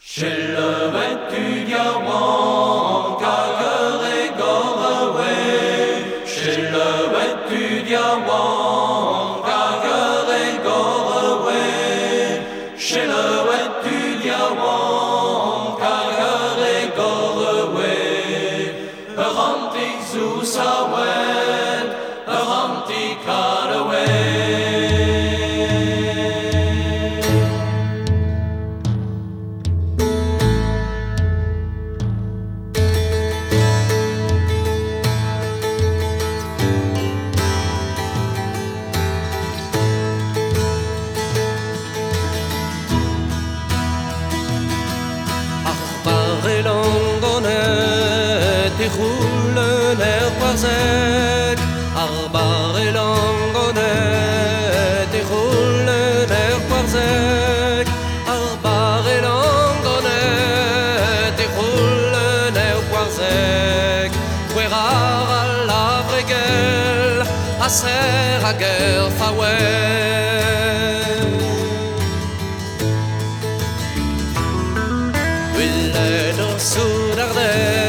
Silhouette du diamant, Calgary Galway. Silhouette du diamant, Calgary Galway. Silhouette du diamant, Calgary Galway. A hunting zoo sawed, a hunting Calaway. Roule ner parzek, arbar et langonet, et roule ner parzek, arbar et langonet, et roule ner parzek, fouerar à la bregel, a ser a guerre fawel. Wille no soudardel,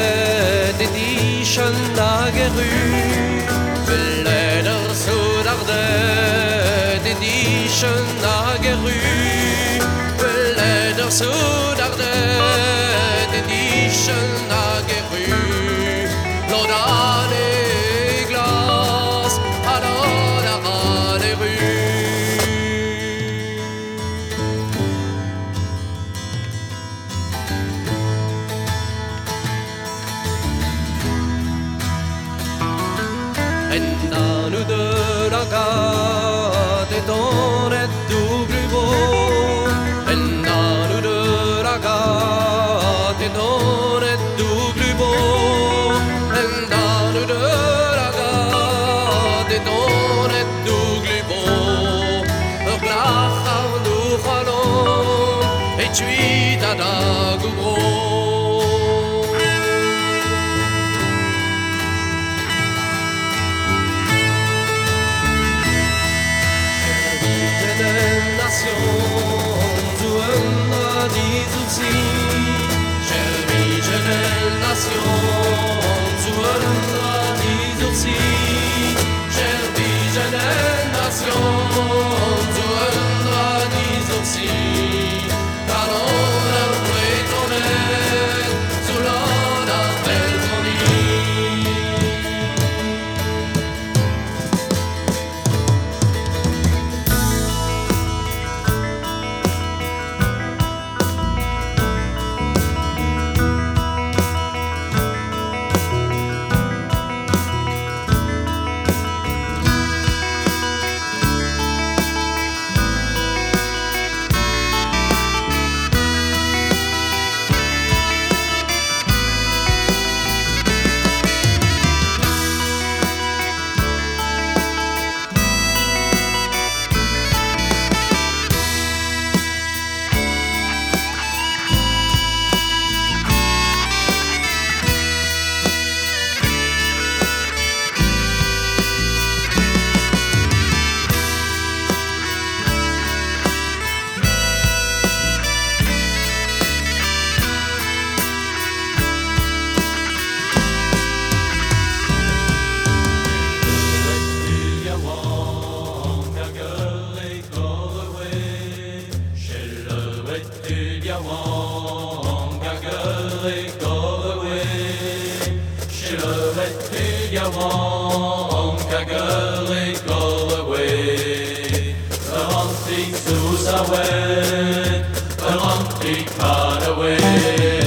Nageru, Leder Sudarde, Dedischen Nageru, Leder Sudarde, Dedischen Nageru, Lodane Glas, Alodare Rue. Nous de la gade et ton est double beau. Nous de la gade et ton est double beau. Nous de la gade et ton est double beau. Glach ar nous chalom et tu es da goubro. Calgary Galway, a hunting zoo sawed, a hunting Calaway.